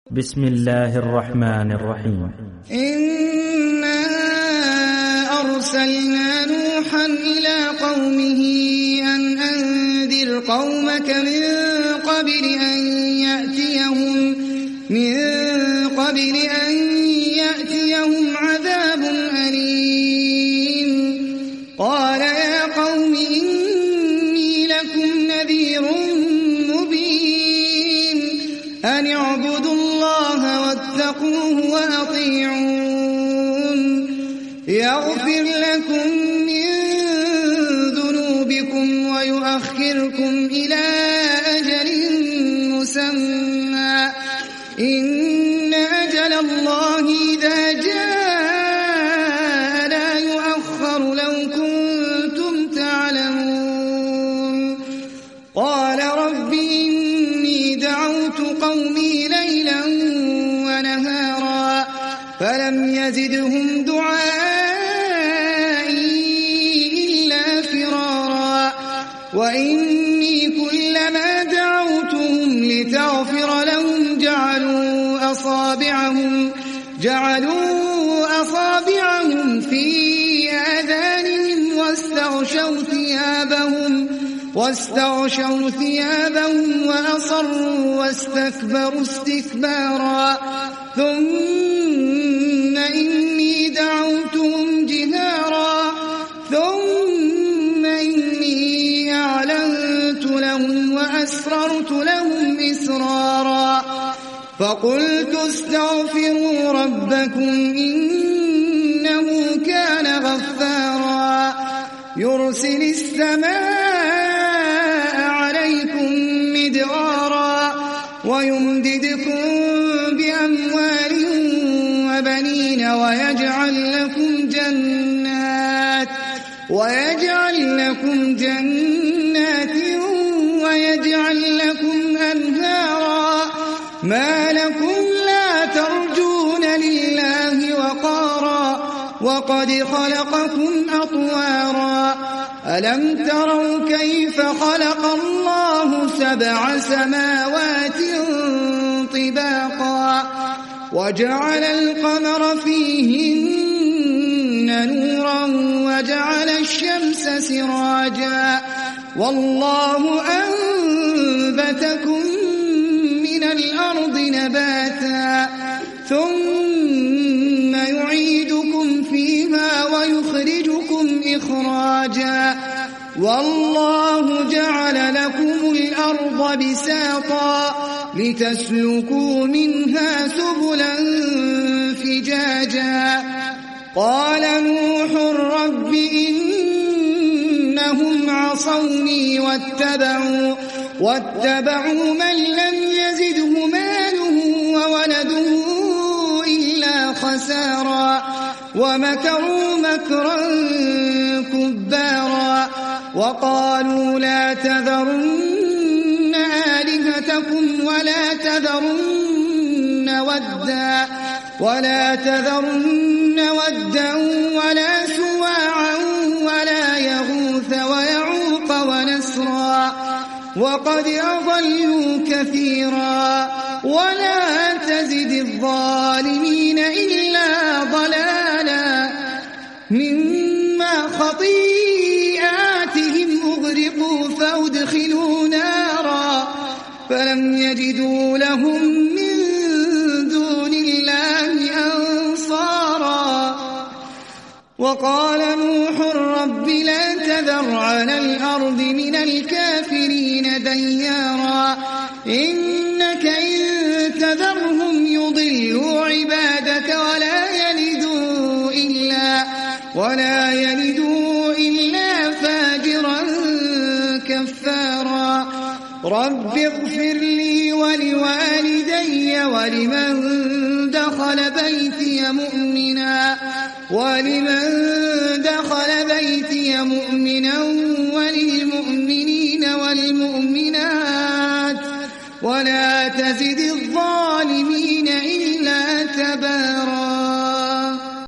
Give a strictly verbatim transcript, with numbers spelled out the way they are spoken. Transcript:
بسم الله الرحمن الرحيم. إنا أرسلنا نوحا إلى قومه أن أنذر قومك من قبل أن يأتيهم من قبل أن يأتيهم عذاب أليم. قال يا قوم إني لكم نذير مبين أن اعبدوا الله واتقوه وأطيعون يغفر لكم من ذنوبكم ويؤخركم إلى أجل مسمى إن أجل الله إذا جاء لا يؤخر لو كنتم تعلمون. قال رب إني دعوت قومي ليلا ونهارا فلم يزدهم دعائي إلا فرارا وإني كلما دعوتهم لتغفر لهم جعلوا أصابعهم جعلوا أصابعهم في آذانهم واستغشوا ثيابهم واستغشوا ثيابهم وأصروا واستكبروا استكبارا ثم إني دعوتهم جهارا ثم إني أعلنت لهم وأسررت لهم إسرارا فقلت استغفروا ربكم إنه كان غفارا يرسل السماء عليكم مدرارا ويمددكم بأموال وبنين ويجعل لكم جنات ويجعل لكم جنات ويجعل لكم أنهارا ما لكم لا ترجون لله وقارا وقد خلقكم أطوارا ألم تروا كيف خلق الله سبع سماوات طباقا وجعل القمر فيهن نورا وجعل الشمس سراجا والله أنبتكم من الأرض نباتا ثم يعيدكم فيها ويخرجكم إخراجا والله جعل لكم الأرض بساطا لتسلكوا منها سبلا فجاجا قال نوح رب إنهم عصوني واتبعوا واتبعوا من لم يزده ماله وولده إلا خسارا ومكروا مكرا كبارا وقالوا لا تذرن آلهتكم ولا تذرن ودا ولا تذرن ودا ولا سواعا ولا يغوث ويعوق ونسرا وقد أضلوا كثيرا ولا تزد الظالمين إلا ضلالا مما خطيئاتهم أغرقوا فأدخلوا نارا فلم يجدوا لهم من دون الله أنصارا وقال نوح رب لا تذر على الأرض من الكافرين ديارا إنك إن تذرهم يضلوا عبادك ولا يلدوا إلا ولا يلدوا إلا فاجرا كفارا رب اغفر لي ولوالدي ولمن دخل بيتي مؤمنا ولمن دخل بيتي مؤمنا وللمؤمنين والمؤمنات ولا تزد